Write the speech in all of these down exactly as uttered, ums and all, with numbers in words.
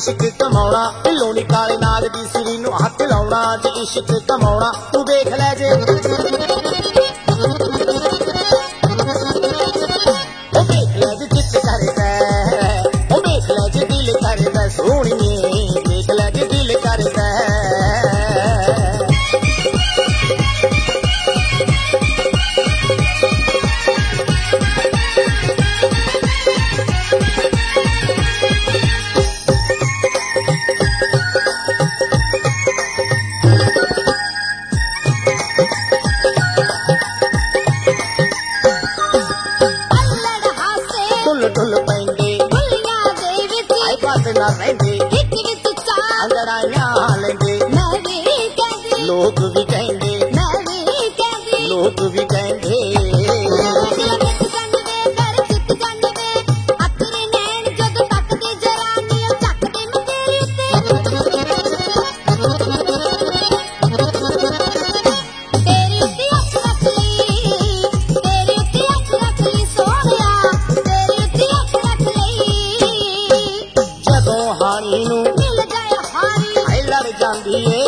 इश्क कमाउणा ढिल्लों नी काले नाग दी सिरी नूं हथ लाउणा जे इश्क कमाउणा तू वेख लै जे ओ वेख लै जे चित करदा ओ वेख लै जे दिल करदा सोहणीए वेख लै जे दिल करदा लोग भी कहंदे लोग भी कहंदे जदों हानी नूं मिल जाए हानी हाय लड़ जांदी ए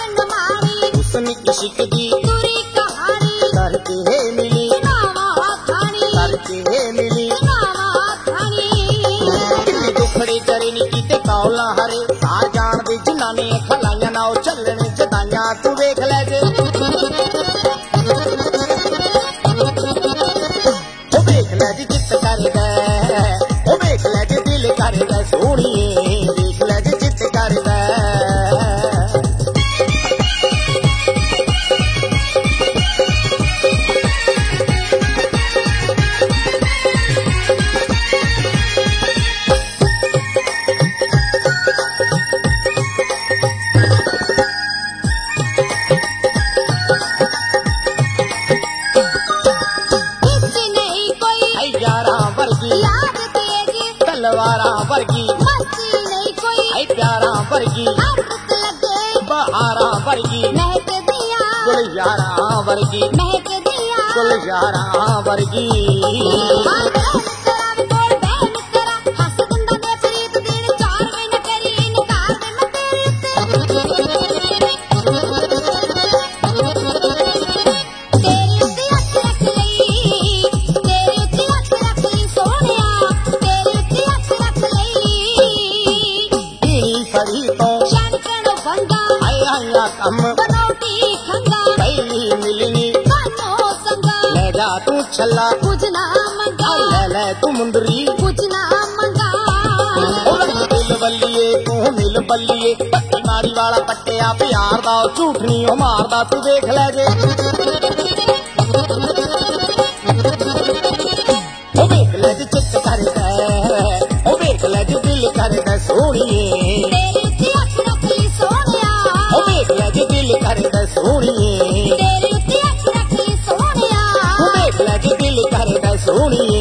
इश्क दी पूरी कहानी करके है मिली करके है मिली किन्ने दुखड़े चरे नी कीते कौला हरे सार जान दे जिन्हां ने खलाइयां ना ओ चलने जदाइयां तू वेख लै जे ओ वेख लै जे चित करदा ओ वेख लै जे दिल करदा सोहणीए वेख लै जे चित करदा तलवारा वर्गी मस्ती नहीं कोई आई प्यारा वर्गी आदत लगे बहारा वर्गी महक दिया गुलजारा वर्गी महक दिया गुलजारा वर्गी तू छला कुछ ना मंगा ले ले तू मुंदरी कुछ ना मंगा दिल बल्लिए तू मिल बल्लिए पट्टी मारी वाला पट्टिया प्यार दा झूठ नहीं ओ मारदा तू देख ले जे ओ वेख ले जे चित करदा ओ वेख ले जे दिल करदा सोहणीए तेरी उत्ते अख रख ली सोहणिया ओ वेख ले जे दिल करदा सोहणीए तेरी उत्ते अख रख ली सोहणिया ओ वेख ले जे दिल करदा सोहणीए